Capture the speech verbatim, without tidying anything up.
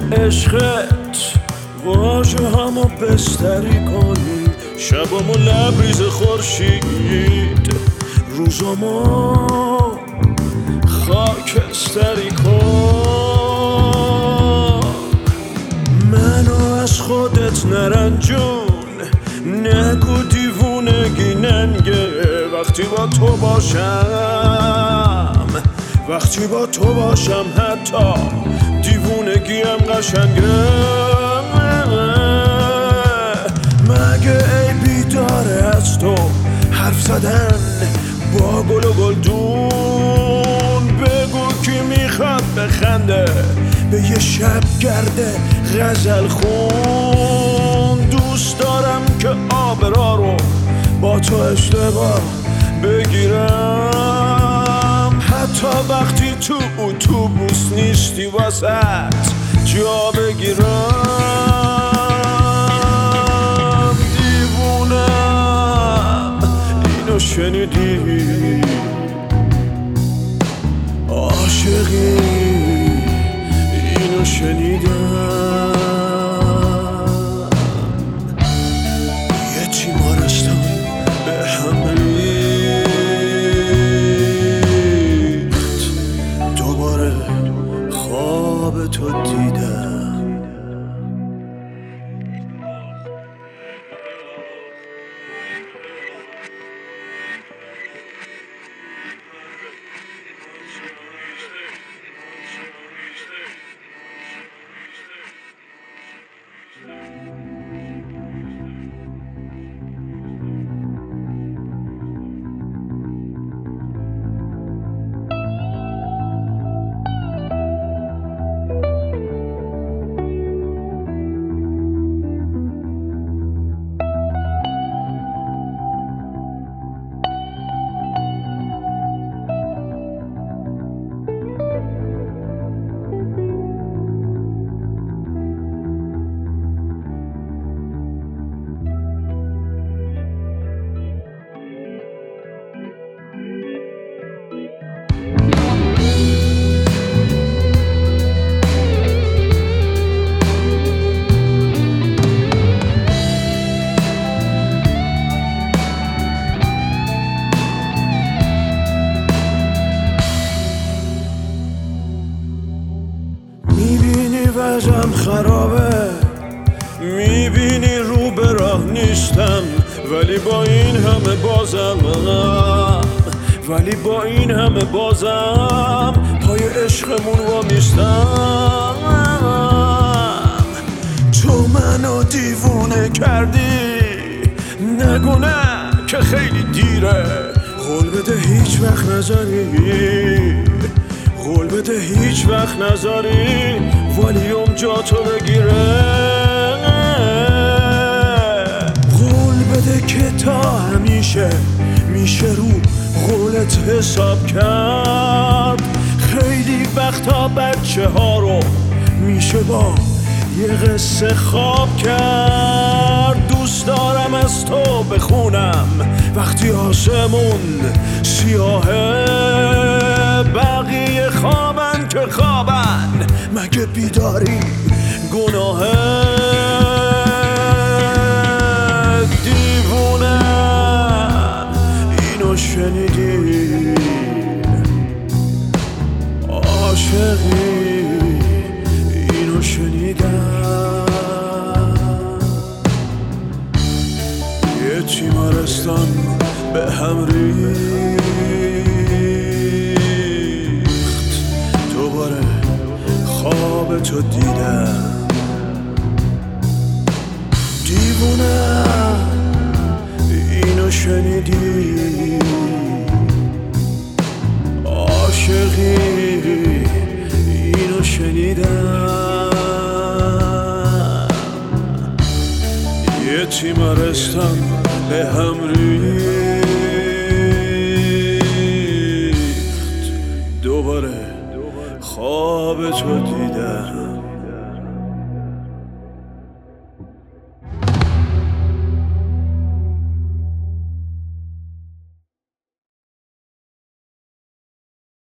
عشقت واژه همو بستری کنی، شبامو لبریز خورشید، روزامو خاکستری کن. منو از خودت نرنجون، نگو دیوونگی ننگه. وقتی با تو باشم، وقتی با تو باشم حتی دیوونگیم قشنگه. مگه عیبی داره از تو حرف زدن با گل و گلدون؟ بگو کی میخواد بخنده به یه شب گرده غزل خون. دوست دارم که آبرا رو با تو اشتباه بگیرم، حتی وقتی تو اتوبوس نیستی واسط جا بگیرم. دیوونم اینو شنیدی؟ عاشقی اینو شنیدم. یه تیمارستان به هم ریخت، دوباره خواب تو دیدم. وضعم خرابه، میبینی رو به راه نیستم، ولی با این همه بازم ولی با این همه بازم پای عشقمون وامیستم. تو منو دیوونه کردی، نگو نه که خیلی دیره. قول بده هیچ وقت نذاری، قول بده هیچ وقت نذاری والیوم جا تو بگیره. قول بده که تا همیشه میشه رو قولت حساب کرد. خیلی وقتا بچه ها رو میشه با یه قصه خواب کرد. دوست دارم از تو بخونم وقتی آسمون سیاهه، بقیه خوابن که خوابن، مگه بیداری گناهه؟ دیوونم اینو شنیدی؟ عاشقی اینو شنیدم. یه تیمارستان به هم ریخت، دوباره خواب تو دیدم. دیوونم اینو شنیدی؟ عاشقی اینو شنیدم. یه تیمارستان به هم ریخت، دوباره خواب تو دیدم.